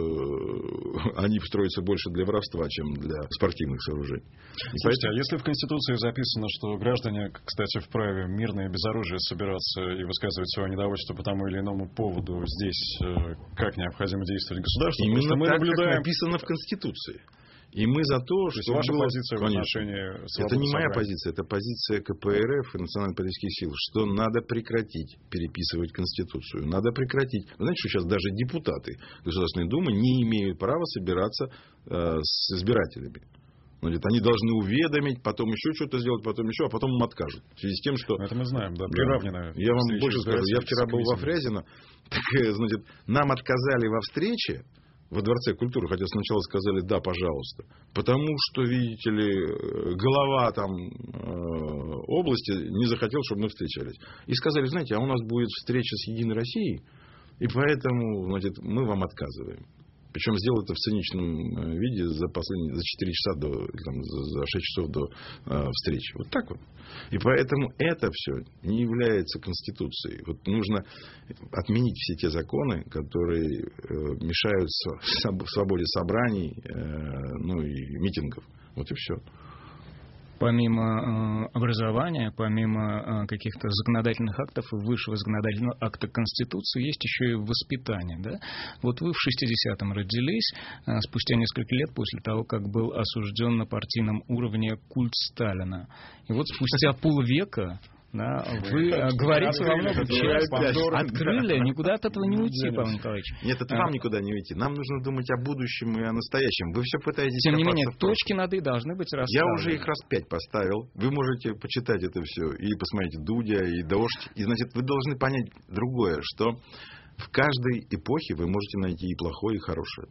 они строятся больше для воровства, чем для спортивных сооружений. Слушайте, поэтому... а если в Конституции записано, что граждане, кстати, вправе мирно и без оружия собираться и высказывать свое недовольство по тому или иному поводу, здесь как необходимо действовать государству? Именно мы так, наблюдаем... как написано в Конституции. И мы за то, то что... Ваша было... позиция в отношении Это не моя собрания. позиция, это позиция ка пэ эр эф и национально-политических сил, что надо прекратить переписывать Конституцию. Надо прекратить. Вы знаете, что сейчас даже депутаты Государственной Думы не имеют права собираться э, с избирателями. Значит, они должны уведомить, потом еще что-то сделать, потом еще, а потом им откажут. В связи с тем, что... Это мы знаем, да, приравненная. Да. Я вам больше скажу, я вчера был во Фрязино, так, значит, нам отказали во встрече во Дворце культуры, хотя сначала сказали «да, пожалуйста». Потому что, видите ли, голова там э, области не захотел, чтобы мы встречались. И сказали, знаете, а у нас будет встреча с Единой Россией, и поэтому, значит, мы вам отказываем. Причем сделал это в циничном виде за последние, за четыре часа до, там, за шесть часов до э, встречи. Вот так вот. И поэтому это все не является Конституцией. Вот нужно отменить все те законы, которые э, мешают свободе собраний, э, ну и митингов. Вот и все. Помимо э, образования, помимо э, каких-то законодательных актов и высшего законодательного акта Конституции, есть еще и воспитание. Да? Вот вы в шестидесятом родились, э, спустя несколько лет после того, как был осужден на партийном уровне культ Сталина. И вот спустя полвека... Да, вы говорите во многом честно. Открыли, никуда от этого не уйти, Павел Николаевич. Нет, это вам никуда не уйти. Нам нужно думать о будущем и о настоящем. Вы все пытаетесь... Тем не менее, точки над «и» должны быть расставлены. Я уже их раз пять поставил. Вы можете почитать это все и посмотреть Дудя, и Дождь. И, значит, вы должны понять другое, что в каждой эпохе вы можете найти и плохое, и хорошее.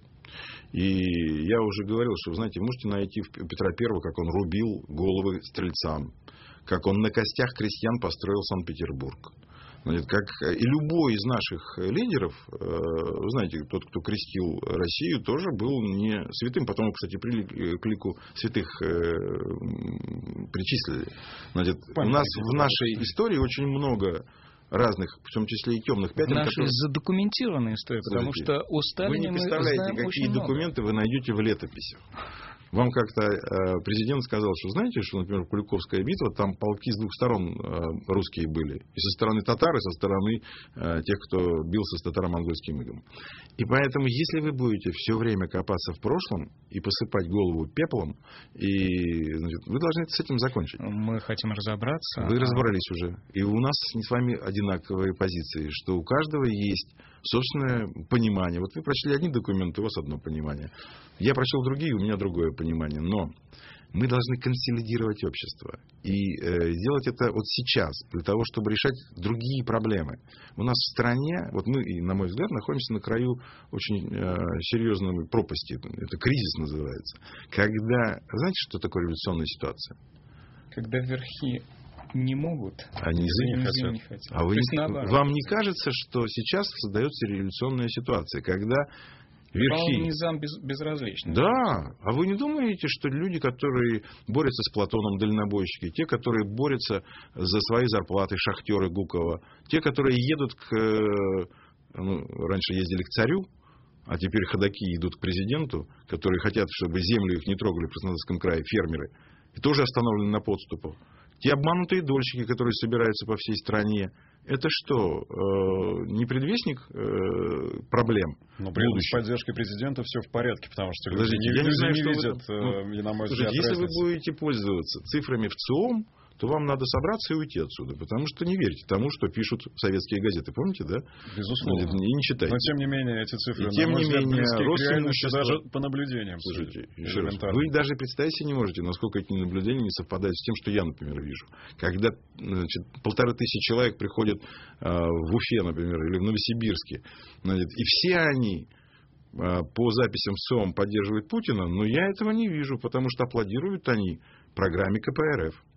И я уже говорил, что, вы знаете, можете найти в Петра Первого, как он рубил головы стрельцам, как он на костях крестьян построил Санкт-Петербург. Значит, как и любой из наших лидеров, вы знаете, тот, кто крестил Россию, тоже был не святым. Потом, кстати, к лику святых причислили. Значит, у нас в нашей истории очень много разных, в том числе и темных пятен. Наша которые... задокументированная история, потому что о Сталине мы знаем очень много. Вы не представляете, какие документы вы найдете в летописях. Вам как-то э, президент сказал, что знаете, что, например, Куликовская битва, там полки с двух сторон э, русские были. И со стороны татар, и со стороны э, тех, кто бился с татаро-монгольским игом. И поэтому, если вы будете все время копаться в прошлом и посыпать голову пеплом, и, значит, вы должны с этим закончить. Мы хотим разобраться. Вы разобрались уже. И у нас с вами одинаковые позиции, что у каждого есть собственное понимание. Вот вы прочли одни документы, у вас одно понимание. Я прочел другие, у меня другое понимание. Но мы должны консолидировать общество. И э, делать это вот сейчас, для того, чтобы решать другие проблемы. У нас в стране, вот мы, на мой взгляд, находимся на краю очень э, серьезной пропасти. Это кризис называется. Когда, знаете, что такое революционная ситуация? Когда верхи не могут, а низы не хотят. Не хотят. А вы не, вам не кажется, что сейчас создается революционная ситуация, когда верхи... Низам без, безразличны. Да, а вы не думаете, что люди, которые борются с Платоном, дальнобойщики, те, которые борются за свои зарплаты, шахтеры Гукова, те, которые едут к... Ну, раньше ездили к царю, а теперь ходаки идут к президенту, которые хотят, чтобы землю их не трогали в Краснодарском крае, фермеры, и тоже остановлены на подступах. Те обманутые дольщики, которые собираются по всей стране, это что, э, не предвестник э, проблем? Но при этом с поддержкой президента все в порядке, потому что люди, Подождите, не, я не, люди знаю, не что видят, вы... ну, э, и, на мой слушайте, взгляд, если разницы. вы будете пользоваться цифрами в ЦИОМ, то вам надо собраться и уйти отсюда, потому что не верьте тому, что пишут советские газеты. Помните, да? Безусловно. И не читайте. Но, тем не менее, эти цифры, и, тем на мой не взгляд, менее, близки к реальности имущества... даже по наблюдениям. Слушайте, еще раз, вы даже представить себе не можете, насколько эти наблюдения не совпадают с тем, что я, например, вижу. Когда, значит, полторы тысячи человек приходят э, в Уфе, например, или в Новосибирске, значит, и все они э, по записям ЦИОМ поддерживают Путина, но я этого не вижу, потому что аплодируют они программе ка пэ эр эф.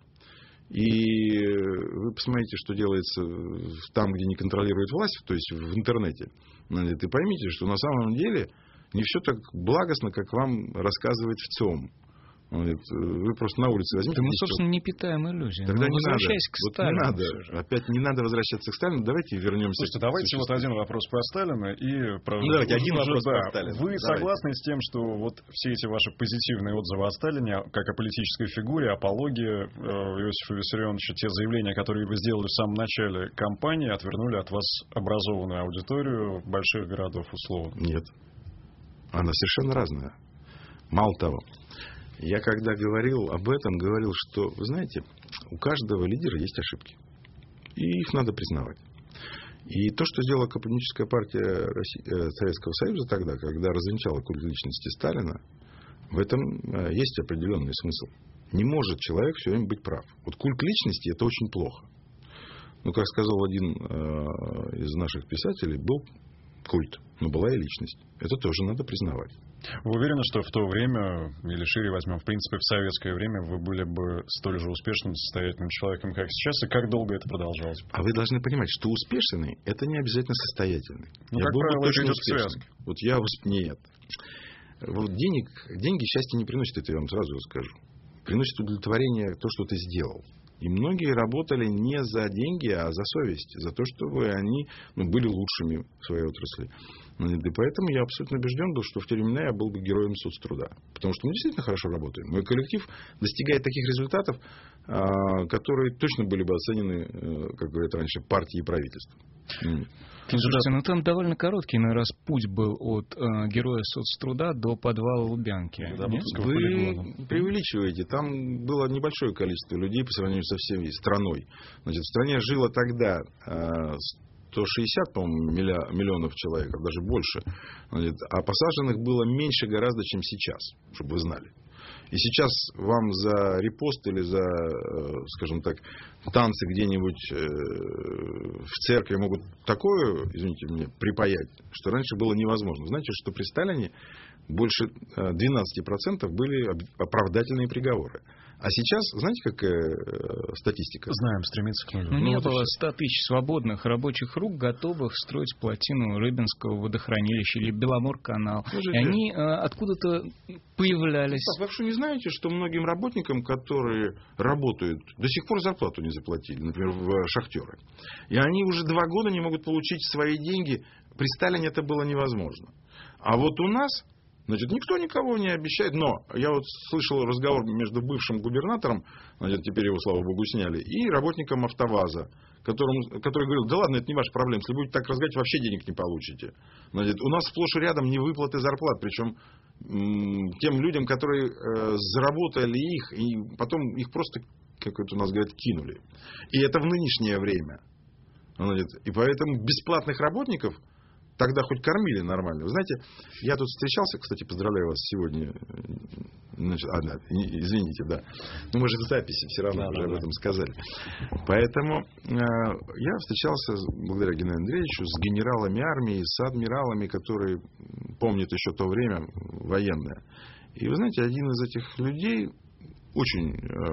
И вы посмотрите, что делается там, где не контролирует власть, то есть в интернете. И поймите, что на самом деле не все так благостно, как вам рассказывает в ЦИОМ. Вы просто на улице возьмите. Да мы, собственно, не питаем иллюзий. Тогда не надо. К вот не надо. Опять не надо возвращаться к Сталину. Давайте вернемся. Слушайте, давайте вот один вопрос про Сталина и про... Ну, давайте один вопрос да. про Сталина. Вы давайте. согласны с тем, что вот все эти ваши позитивные отзывы о Сталине, как о политической фигуре, апологии э, Иосифа Виссарионовича, те заявления, которые вы сделали в самом начале кампании, отвернули от вас образованную аудиторию больших городов условно? Нет. Она совершенно разная. Мало того, я когда говорил об этом, говорил, что, вы знаете, у каждого лидера есть ошибки. И их надо признавать. И то, что сделала Коммунистическая партия России, Советского Союза тогда, когда развенчала культ личности Сталина, в этом есть определенный смысл. Не может человек все время быть прав. Вот культ личности – это очень плохо. Ну, как сказал один из наших писателей, был культ, но была и личность. Это тоже надо признавать. Вы уверены, что в то время, или шире возьмем, в принципе, в советское время вы были бы столь же успешным, состоятельным человеком, как сейчас, и как долго это продолжалось? А вы должны понимать, что успешный – это не обязательно состоятельный. Ну, я как был бы правило, точно это идет успешным. в связке. Вот я... Нет. Вот денег, деньги счастья не приносят, это я вам сразу скажу. Приносит удовлетворение то, что ты сделал. И многие работали не за деньги, а за совесть, за то, чтобы они ну, были лучшими в своей отрасли. И поэтому я абсолютно убежден был, что в те времена я был бы героем соцтруда. Потому что мы действительно хорошо работаем. Мой коллектив достигает таких результатов, которые точно были бы оценены, как говорят раньше, партией и правительством. Слушайте, ну там довольно короткий, на раз, путь был от э, героя соцтруда до подвала Лубянки. Да, вы преувеличиваете. Там было небольшое количество людей по сравнению со всей страной. Значит, в стране жило тогда э, сто шестьдесят, по-моему, миллионов человек, даже больше. Значит, а посаженных было меньше гораздо, чем сейчас, чтобы вы знали. И сейчас вам за репост или за, скажем так, танцы где-нибудь в церкви могут такое, извините меня, припаять, что раньше было невозможно. Знаете, что при Сталине больше двенадцать процентов были оправдательные приговоры. А сейчас, знаете, какая статистика? Знаем, стремится к нулю. Ну, ну, не вот было ста тысяч свободных рабочих рук, готовых строить плотину Рыбинского водохранилища или Беломор-канал. И они э, откуда-то появлялись. Так, вы что, не знаете, что многим работникам, которые работают, до сих пор зарплату не заплатили, например, в шахтеры. И они уже два года не могут получить свои деньги. При Сталине это было невозможно. А вот у нас... Значит, никто никого не обещает, но я вот слышал разговор между бывшим губернатором, значит, теперь его, слава богу, сняли, и работником АвтоВАЗа, которому, который говорил, да ладно, это не ваша проблема, если будете так разговаривать, вообще денег не получите. Значит, у нас сплошь и рядом невыплаты зарплат, причем м- тем людям, которые э, заработали их, и потом их просто, как это у нас говорят, кинули. И это в нынешнее время. Значит, и поэтому бесплатных работников тогда хоть кормили нормально. Вы знаете, я тут встречался, кстати, поздравляю вас сегодня. Значит, а, да, извините, да. Ну, мы же в записи все равно да, уже да, об этом да. сказали. Поэтому э, я встречался, благодаря Геннадию Андреевичу, с генералами армии, с адмиралами, которые помнят еще то время военное. И вы знаете, один из этих людей, очень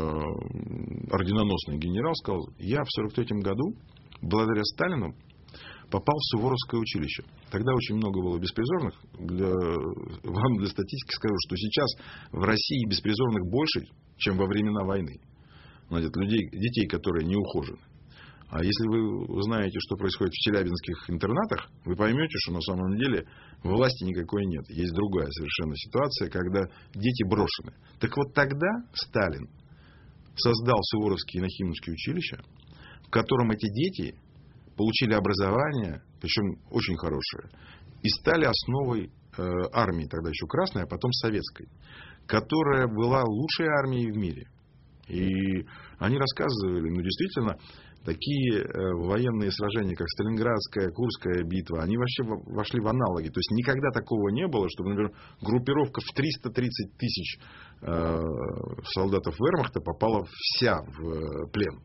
э, орденоносный генерал, сказал, я в сорок третьем году, благодаря Сталину, попал в Суворовское училище. Тогда очень много было беспризорных. Для, вам для статистики скажу, что сейчас в России беспризорных больше, чем во времена войны. Значит, людей, детей, которые не ухожены. А если вы узнаете, что происходит в челябинских интернатах, вы поймете, что на самом деле власти никакой нет. Есть другая совершенно ситуация, когда дети брошены. Так вот тогда Сталин создал Суворовские и Нахимовские училища, в котором эти дети получили образование, причем очень хорошее, и стали основой э, армии, тогда еще красной, а потом советской, которая была лучшей армией в мире. И они рассказывали, ну действительно, такие э, военные сражения, как Сталинградская, Курская битва, они вообще вошли в аналоги. То есть никогда такого не было, чтобы, например, группировка в триста тридцать тысяч э, солдатов вермахта попала вся в э, плен.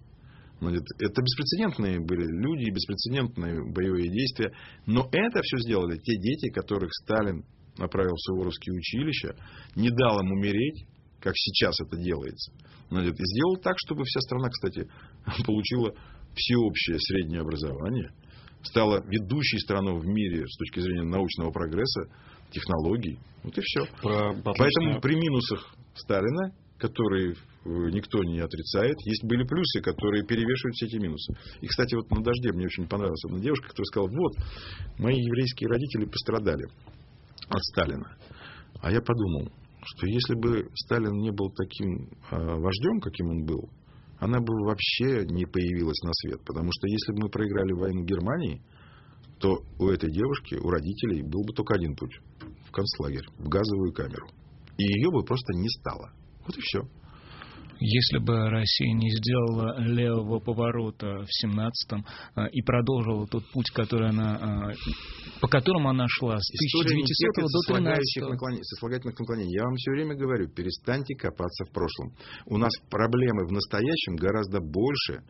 Это беспрецедентные были люди, беспрецедентные боевые действия. Но это все сделали те дети, которых Сталин направил в Суворовские училища, не дал им умереть, как сейчас это делается. И сделал так, чтобы вся страна, кстати, получила всеобщее среднее образование, стала ведущей страной в мире с точки зрения научного прогресса, технологий. Вот и все. Про... Поэтому при минусах Сталина, которые никто не отрицает, есть были плюсы, которые перевешивают все эти минусы. И, кстати, вот на «Дожде» мне очень понравилась одна девушка, которая сказала, вот, мои еврейские родители пострадали от Сталина. А я подумал, что если бы Сталин не был таким э, вождем, каким он был, она бы вообще не появилась на свет. Потому что если бы мы проиграли войну Германии, то у этой девушки, у родителей был бы только один путь. В концлагерь, в газовую камеру. И ее бы просто не стало. Вот и все. Если бы Россия не сделала левого поворота в семнадцатом и продолжила тот путь, который она, по которому она шла с тысяча девятисотого до тринадцатого. Сослагательных наклонений. Я вам все время говорю, перестаньте копаться в прошлом. У нас проблемы в настоящем гораздо больше,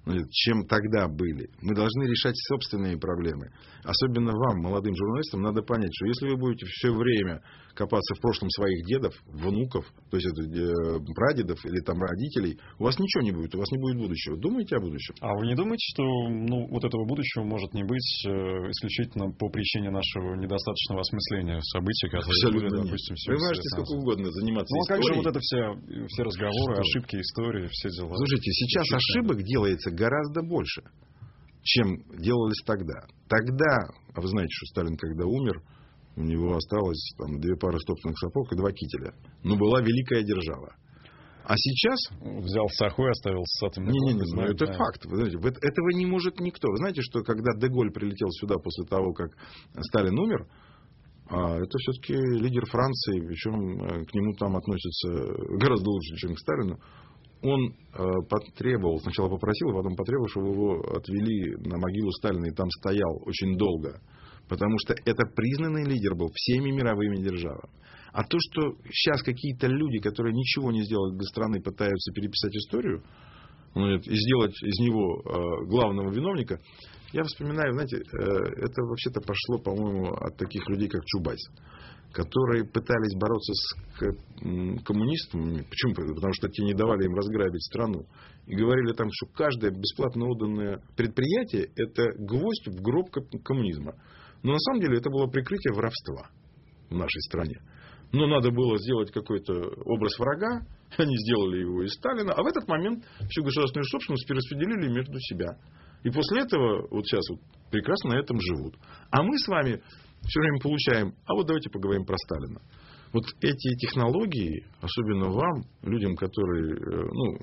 чем тогда были. Мы должны решать собственные проблемы. Особенно вам, молодым журналистам, надо понять, что если вы будете все время копаться в прошлом своих дедов, внуков, то есть это, э, прадедов или там родителей, у вас ничего не будет, у вас не будет будущего. Думайте о будущем. А вы не думаете, что ну, вот этого будущего может не быть э, исключительно по причине нашего недостаточного осмысления событий, которые Абсолютно были, нет. допустим, Вы можете сколько угодно заниматься ну, а историей. как же вот это все, все разговоры, что? Ошибки, истории, все дела? Слушайте, сейчас Ошибки. ошибок делается гораздо больше, чем делались тогда. Тогда, а вы знаете, что Сталин, когда умер, у него осталось там, две пары стоптанных сапог и два кителя. Но была великая держава. А сейчас... Взял саху и оставил с атомной бомбой. Не-не-не, ну, это да. факт. Вы знаете, этого не может никто. Вы знаете, что когда Де-Голь прилетел сюда после того, как Сталин умер, это все-таки лидер Франции, причем к нему там относятся гораздо лучше, чем к Сталину. Он потребовал, сначала попросил, а потом потребовал, чтобы его отвели на могилу Сталина, и там стоял очень долго. Потому что это признанный лидер был всеми мировыми державами. А то, что сейчас какие-то люди, которые ничего не сделали для страны, пытаются переписать историю и сделать из него главного виновника, я вспоминаю, знаете, это вообще-то пошло, по-моему, от таких людей, как Чубайс, которые пытались бороться с коммунистами. Почему? Потому что те не давали им разграбить страну. И говорили там, что каждое бесплатно отданное предприятие – это гвоздь в гроб коммунизма. Но на самом деле это было прикрытие воровства в нашей стране. Но надо было сделать какой-то образ врага, они сделали его из Сталина, а в этот момент всю государственную собственность перераспределили между себя. И после этого вот сейчас вот прекрасно на этом живут. А мы с вами все время получаем, а вот давайте поговорим про Сталина. Вот эти технологии, особенно вам, людям, которые ну,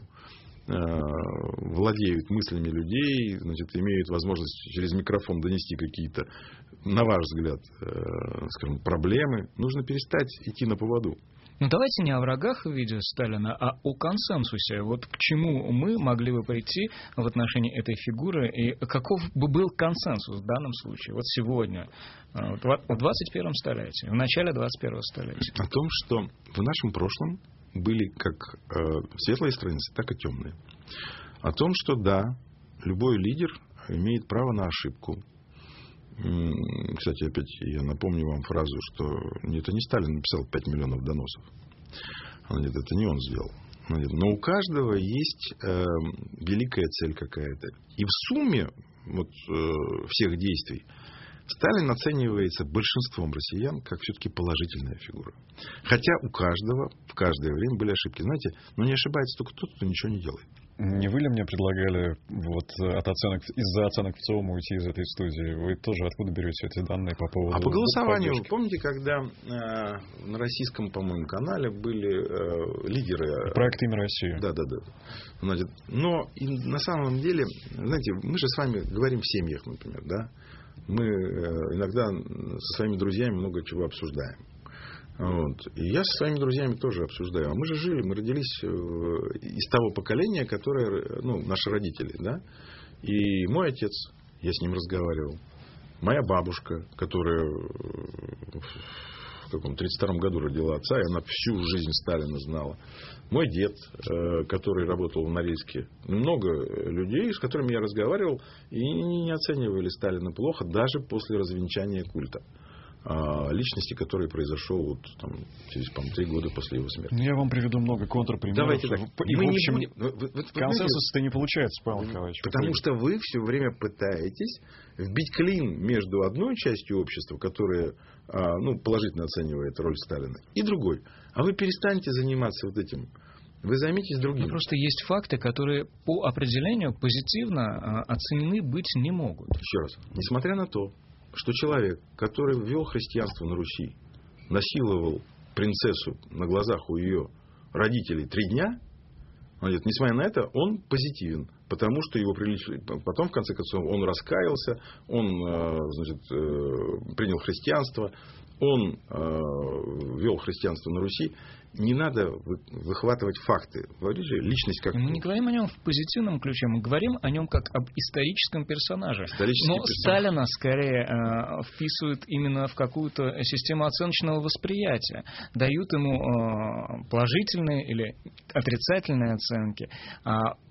владеют мыслями людей, значит, имеют возможность через микрофон донести какие-то, на ваш взгляд, скажем, проблемы, нужно перестать идти на поводу. Ну, давайте не о врагах в виде Сталина, а о консенсусе. Вот к чему мы могли бы прийти в отношении этой фигуры, и каков бы был консенсус в данном случае, вот сегодня, в двадцать первом столетии, в начале двадцать первого столетия? О том, что в нашем прошлом были как светлые страницы, так и темные. О том, что да, любой лидер имеет право на ошибку. Кстати, опять я напомню вам фразу, что это не Сталин написал пять миллионов доносов. Нет, это не он сделал. Но у каждого есть э, великая цель какая-то. И в сумме вот, э, всех действий Сталин оценивается большинством россиян как все-таки положительная фигура. Хотя у каждого в каждое время были ошибки. Знаете, но не ошибается только тот, кто ничего не делает. Не вы ли мне предлагали вот от оценок, из-за оценок ВЦИОМа уйти из этой студии? Вы тоже откуда берете эти данные по поводу... А по голосованию, поддержки? Помните, когда э, на российском, по-моему, канале были э, лидеры... Проект «Имя России». Да, да, да. Значит, но и на самом деле, знаете, мы же с вами говорим в семьях, например, да? Мы э, иногда со своими друзьями много чего обсуждаем. Вот. И я со своими друзьями тоже обсуждаю. А мы же жили, мы родились из того поколения, которое, ну, наши родители, да. И мой отец, я с ним разговаривал. Моя бабушка, которая в каком тридцать втором году родила отца, и она всю жизнь Сталина знала. Мой дед, который работал в Норильске. Много людей, с которыми я разговаривал, и не оценивали Сталина плохо, даже после развенчания культа. Личности, который произошел вот, там, через, по-моему, три года после его смерти. Я вам приведу много контрпримеров. Давайте так. И, мы в общем, не будем... консенсус-то не получается, Павел Николаевич. Потому что вы все время пытаетесь вбить клин между одной частью общества, которая ну, положительно оценивает роль Сталина, и другой. А вы перестаньте заниматься вот этим. Вы займитесь другим. Ну, просто есть факты, которые по определению позитивно оценены быть не могут. Еще раз. Несмотря на то, что человек, который ввел христианство на Руси, насиловал принцессу на глазах у ее родителей три дня, говорит, несмотря на это, он позитивен, потому что его приличили. Потом, в конце концов, он раскаялся, он значит, принял христианство, он ввел христианство на Руси. Не надо выхватывать факты. Говорите же, личность как... Мы не говорим о нем в позитивном ключе, мы говорим о нем как об историческом персонаже. Исторический Но персонаж. Сталина скорее э, вписывают именно в какую-то систему оценочного восприятия. Дают ему э, положительные или отрицательные оценки. А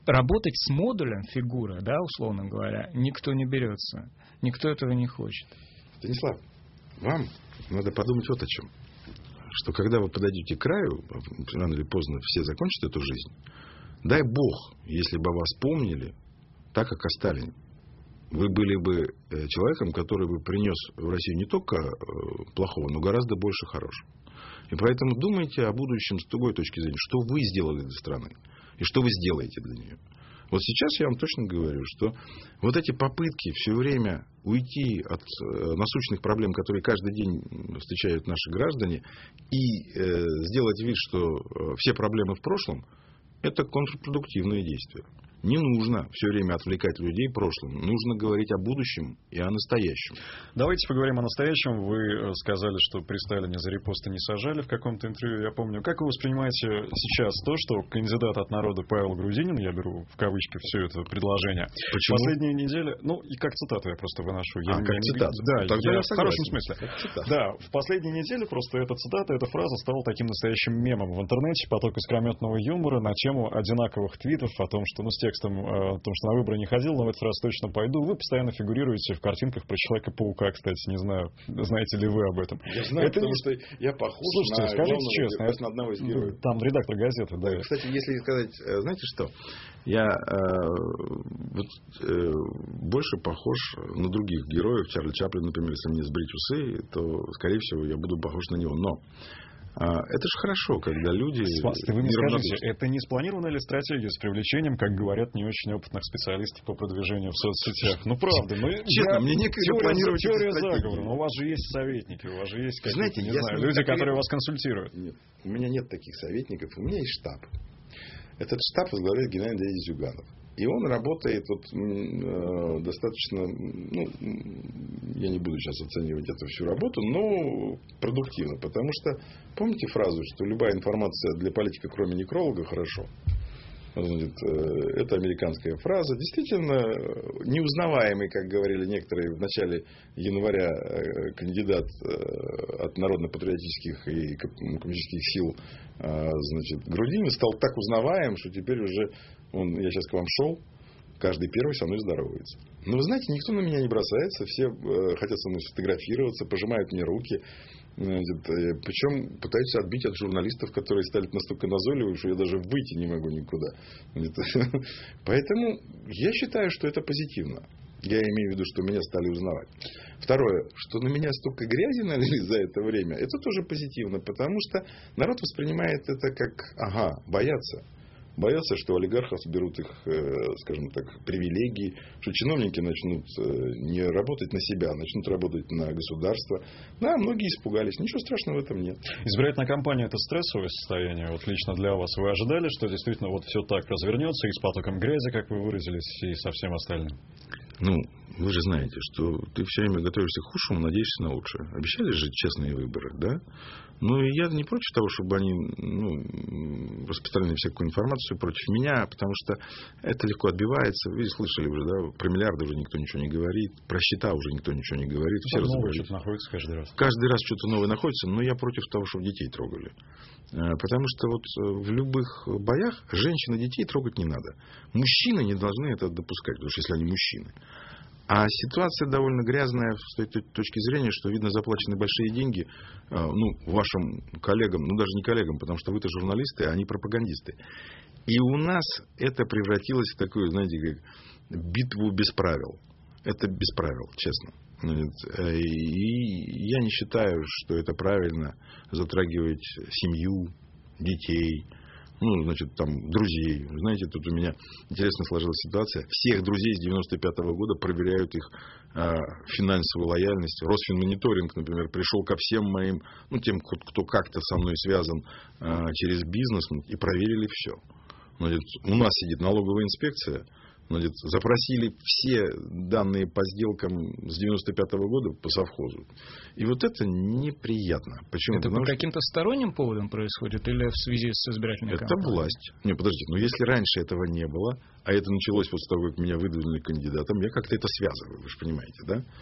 работать с модулем фигура, да, условно говоря, никто не берется. Никто этого не хочет. Станислав, вам надо подумать вот о чем. Что когда вы подойдете к краю, рано или поздно все закончат эту жизнь. Дай Бог, если бы вас помнили так, как о Сталине. Вы были бы человеком, который бы принес в Россию не только плохого, но гораздо больше хорошего. И поэтому думайте о будущем с другой точки зрения. Что вы сделали для страны? И что вы сделаете для нее? Вот сейчас я вам точно говорю, что вот эти попытки все время уйти от насущных проблем, которые каждый день встречают наши граждане, и э, сделать вид, что все проблемы в прошлом, это контрпродуктивное действие. Не нужно все время отвлекать людей прошлым. Нужно говорить о будущем и о настоящем. Давайте поговорим о настоящем. Вы сказали, что при Сталине за репосты не сажали в каком-то интервью, я помню. Как вы воспринимаете сейчас то, что кандидат от народа Павел Грудинин, я беру в кавычки все это предложение, Почему? последние недели, ну, и как цитату я просто выношу. Я, а, я как не, цитату? Да, Тогда я я в хорошем согласен. смысле. Да, в последние недели просто эта цитата, эта фраза стала таким настоящим мемом в интернете, поток искрометного юмора на тему одинаковых твитов о том, что, ну, с текстом, о том, что на выборы не ходил, но в этот раз точно пойду. Вы постоянно фигурируете в картинках про Человека-паука, кстати, не знаю, знаете ли вы об этом. Я знаю, это потому не... что я похож Слушайте, на скажите главного, честно, это... на одного из героев. Там редактор газеты, да. Кстати, если сказать, знаете что, я э, вот, э, больше похож на других героев. Чарли Чаплин, например, если мне сбрить усы, то, скорее всего, я буду похож на него. Но это же хорошо, когда люди... Вы мне скажите, это не спланированная ли стратегия с привлечением, как говорят, не очень опытных специалистов по продвижению в соцсетях? Ну, правда. Ну, честно, мне некогда планировать теория заговора. Но у вас же есть советники, у вас же есть какие-то, знаете, не я знаю, с люди, так которые вас консультируют. Нет, у меня нет таких советников, у меня есть штаб. Этот штаб возглавляет генеральный дядя Зюганов. И он работает вот, э, достаточно, ну, я не буду сейчас оценивать эту всю работу, но продуктивно. Потому что, помните фразу, что любая информация для политика, кроме некролога, хорошо? Значит, э, это американская фраза. Действительно, неузнаваемый, как говорили некоторые в начале января, э, кандидат э, от народно-патриотических и коммунистических сил, э, значит, Грудинин стал так узнаваем, что теперь уже он, я сейчас к вам шел, каждый первый со мной здоровается. Но вы знаете, никто на меня не бросается, все э, хотят со мной сфотографироваться, пожимают мне руки. Значит, э, причем пытаются отбить от журналистов, которые стали настолько назойливы, что я даже выйти не могу никуда. Значит, поэтому я считаю, что это позитивно. Я имею в виду, что меня стали узнавать. Второе, что на меня столько грязи налили за это время, это тоже позитивно, потому что народ воспринимает это как, ага, боятся. Боятся, что олигархов берут их, скажем так, привилегии, что чиновники начнут не работать на себя, а начнут работать на государство. Да, многие испугались. Ничего страшного в этом нет. Избирательная кампания – это стрессовое состояние. Вот лично для вас. Вы ожидали, что действительно вот все так развернется и с потоком грязи, как вы выразились, и со всем остальным? Ну, вы же знаете, что ты все время готовишься к худшему, надеешься на лучшее. Обещали же честные выборы, да? Ну, и я не против того, чтобы они, ну, распространяли всякую информацию против меня, потому что это легко отбивается. Вы слышали уже, да, про миллиарды уже никто ничего не говорит, про счета уже никто ничего не говорит. Все новое что-то находится каждый раз. Каждый раз что-то новое находится, но я против того, чтобы детей трогали. Потому что вот в любых боях женщин и детей трогать не надо. Мужчины не должны это допускать, потому что если они мужчины. А ситуация довольно грязная с той точки зрения, что, видно, заплачены большие деньги, ну, вашим коллегам, ну, даже не коллегам, потому что вы-то журналисты, а они пропагандисты. И у нас это превратилось в такую, знаете, как битву без правил. Это без правил, честно. И я не считаю, что это правильно затрагивать семью, детей, ну, значит, там, друзей. Знаете, тут у меня интересно сложилась ситуация. Всех друзей с девяносто пятого года проверяют их э, финансовую лояльность. Росфинмониторинг, например, пришел ко всем моим, ну, тем, кто как-то со мной связан э, через бизнес, и проверили все. Значит, у нас сидит налоговая инспекция. Значит, запросили все данные по сделкам с девяносто пятого года по совхозу. И вот это неприятно. Почему? Это Потому по что... каким-то сторонним поводам происходит или в связи с избирательной Это кампанией? власть. Не, подождите, но если раньше этого не было, а это началось после того, как меня выдвинули кандидатом, я как-то это связываю, вы же понимаете, да?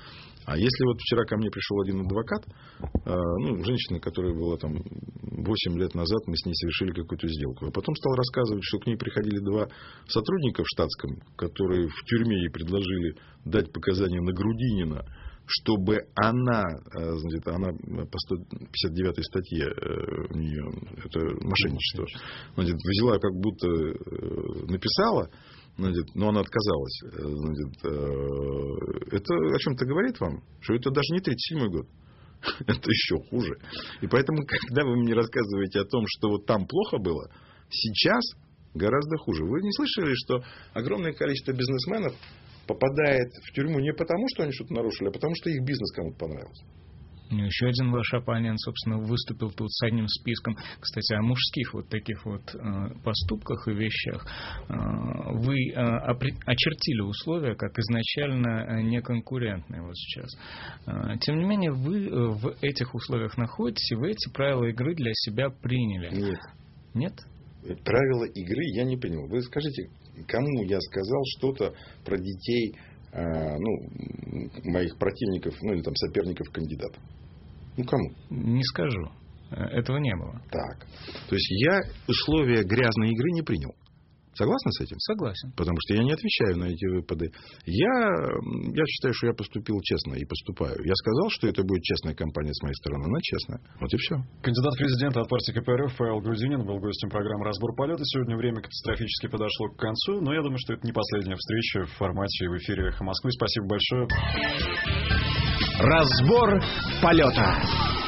А если вот вчера ко мне пришел один адвокат, ну, женщина, которая была там восемь лет назад, мы с ней совершили какую-то сделку, а потом стал рассказывать, что к ней приходили два сотрудника в штатском, которые в тюрьме ей предложили дать показания на Грудинина, чтобы она, значит, она по сто пятьдесят девятой статье у нее, это мошенничество, значит, взяла, как будто написала, значит, но она отказалась. Значит, это о чем-то говорит вам, что это даже не тридцать седьмой год. Это еще хуже. И поэтому, когда вы мне рассказываете о том, что вот там плохо было, сейчас гораздо хуже. Вы не слышали, что огромное количество бизнесменов попадает в тюрьму не потому, что они что-то нарушили, а потому, что их бизнес кому-то понравился? Еще один ваш оппонент, собственно, выступил тут с одним списком. Кстати, о мужских вот таких вот э, поступках и вещах. Э, вы э, опри- очертили условия как изначально неконкурентные вот сейчас. Э, тем не менее, вы в этих условиях находитесь, и вы эти правила игры для себя приняли. Нет. Нет? Правила игры я не принял. Вы скажите, кому я сказал что-то про детей, э, ну, моих противников, ну, или там соперников кандидатов? Ну, кому? Не скажу. Этого не было. Так. То есть я условия грязной игры не принял. Согласны с этим? Согласен. Потому что я не отвечаю на эти выпады. Я, я считаю, что я поступил честно и поступаю. Я сказал, что это будет честная кампания с моей стороны. Она честная. Вот и все. Кандидат в президенты от партии ка пэ эр эф Павел Грудинин был гостем программы «Разбор полета». Сегодня время катастрофически подошло к концу, но я думаю, что это не последняя встреча в формате в эфире «Эхо Москвы». Спасибо большое. Разбор полета.